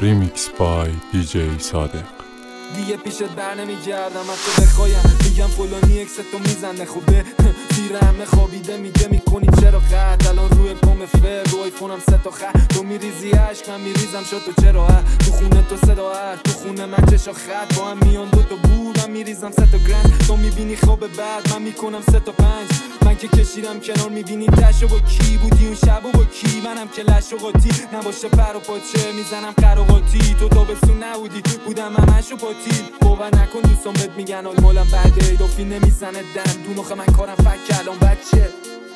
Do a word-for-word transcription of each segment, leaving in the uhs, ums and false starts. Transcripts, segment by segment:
ریمیکس بای دی جی صادق. دیگه پیشت بر نمیگردم حتی بخوایم میگم فلانی اکستو میزنه خوبه زیر همه خوابیده میگه میکنی چرا قد الان روی پام فر رو آیفونم سه تا خط تو میریزی عشق من میریزم شد تو چرا هر تو خونه تو صدا هر تو خونه من چشا خط با هم میان دو تا بور من میریزم سه تا گرند تو میبینی خواب بعد من میکنم سه تا پنج من که کشیدم کنار میبینی تشو با کی بودی اون شب و با کی منم که لش و قاطی نباشه پر و پاچه میزنم قراقاتی تو تابستون نبودی بودم همش و پاتی باور نکن دوستان بهت میگن آل مالم بعده دافی نمیزنه دن دو نخه من کارم فک الان بچه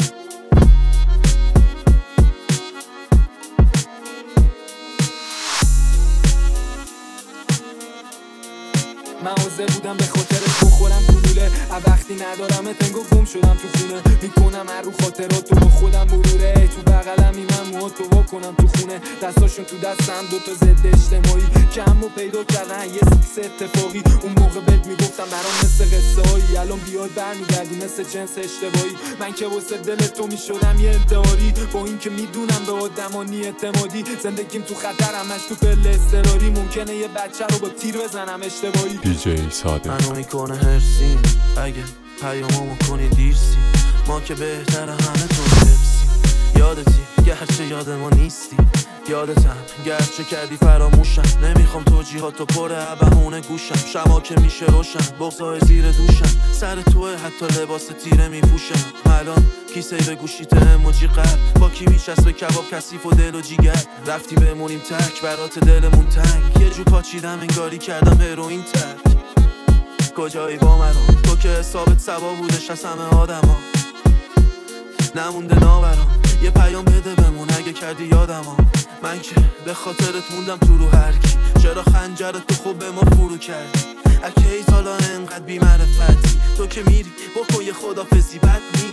من حاضر بودم به خاطرت بخورم کلوله وقتی ندارم تنگو گم شدم تو خونه میکنم هر رو خاطرات تو با خودم مروره تو بغلمی من موها تو وا کنم تو خونه دستاشون تو دستم دوتا ضد اجتماعی که همو پیدا کردن یه سیکس اتفاقی اون موقع بهت میگفتم برام مثل قصه هایی الان بیاد برمیگردی مثل جنس اشتباهی من که واسه دل تو میشدم یه انتحاری با این که میدونم به آدمانی اعتمادی زندگیم تو خطر همش تو پله اضطراری ممکنه یه بچه رو با تیر بزنم اشتباهی دی جی صادق. منو میکنه هرسین اگه پیامامو کنی دیرسی ما که بهتر همه تو حفظی یادتی گرچه یاد ما نیستی یادتم گرچه کردی فراموشم نمیخوام توجیهاتو پر بهونه گوشم شما که میشه روشن بغضای زیر دوشم سر توه حتی لباس تیره میپوشم الان کیسه به گوشیت اموجی قلب با کی میچسبه کباب کثیف و دل و جیگر رفتی بمونیم تک برات دلمون تنگ یه جو پاچیدم انگاری کردم هروئین تک کجایی با من تو که حسابت سبا بودش از همه آدم ها نمونده ناورام یه پیام بده بمون اگه کردی یادم ها من که به خاطرت موندم تو رو هر کی چرا خنجرت تو خوب به ما فرو کردی اکی تالا انقدر بی معرفتی تو که میری بکن یه خدافزی بد می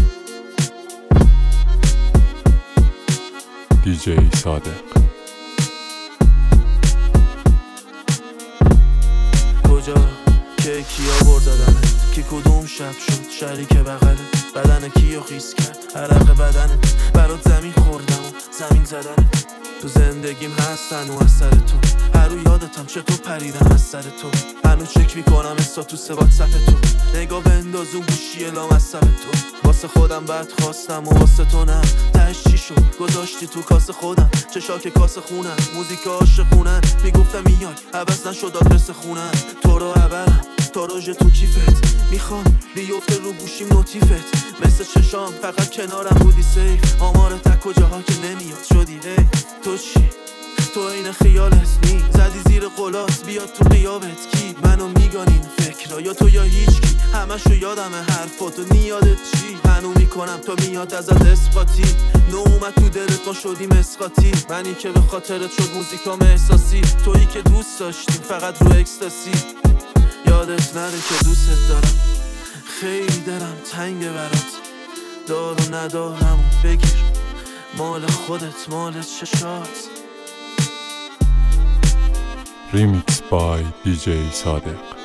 دی جی صادق. کجا که کیا بر زدنت کی کدوم شب شد شریک بغله بدن کیو خیس کرد عرق بدنه برات زمین خوردم و زمین زدنه تو زندگیم هستن و از سر تو هر رو یادتم چطور پریدم از سر تو هنو چک میکنم استاتوس واتساپ تو نگاه بنداز اون گوشی لامصب تو واسه خودم بد خواستم و واسه تو نه تهش چی شد گذاشتی تو کاسه خودم چشاک کاسه خونم موزیک عاشقونن میگفتم میای عوض نشد آدرس خونم تو رو عبرم تاراژ تو کیفت میخوام بیفته رو گوشیم نوتیفت مثل چشام فقط کنارم بودی سیف آمار تک کجاها که نمیاد شدی هی تو چی؟ تو این خیالت نی زدی زیر قلات بیاد تو قیابت کی منو میگانین فکرها یا تو یا هیچ کی همشو یادمه حرفاتو نیادت چی منو میکنم تو میاد ازت اثباتی نو اومد تو دلت ما شدیم اسقاطی منی که به خاطرت شد موزیکام احساسی تویی که دوست داشتیم فقط رو اکستاسی یادت نره که دوست دارم خیلی دلم تنگ برات دار و ندارم و بگیر مال خودت مال چشات. ریمیکس بای دی جی صادق.